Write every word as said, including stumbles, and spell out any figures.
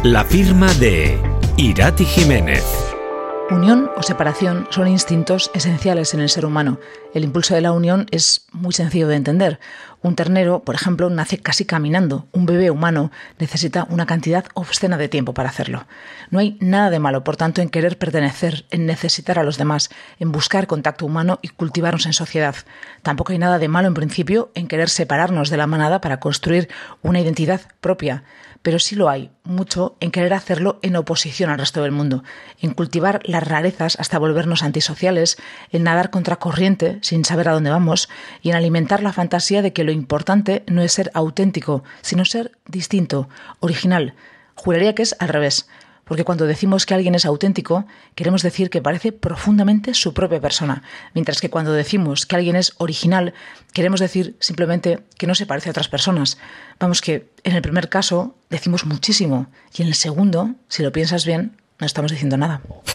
La firma de Irati Jiménez. Unión o separación son instintos esenciales en el ser humano. El impulso de la unión es muy sencillo de entender. Un ternero, por ejemplo, nace casi caminando. Un bebé humano necesita una cantidad obscena de tiempo para hacerlo. No hay nada de malo, por tanto, en querer pertenecer, en necesitar a los demás, en buscar contacto humano y cultivarnos en sociedad. Tampoco hay nada de malo, en principio, en querer separarnos de la manada para construir una identidad propia. Pero sí lo hay, mucho, en querer hacerlo en oposición al resto del mundo, en cultivar las rarezas hasta volvernos antisociales, en nadar contracorriente sin saber a dónde vamos y en alimentar la fantasía de que lo importante no es ser auténtico, sino ser distinto, original. Juraría que es al revés, porque cuando decimos que alguien es auténtico, queremos decir que parece profundamente su propia persona, mientras que cuando decimos que alguien es original, queremos decir simplemente que no se parece a otras personas. Vamos, que en el primer caso decimos muchísimo y en el segundo, si lo piensas bien, no estamos diciendo nada.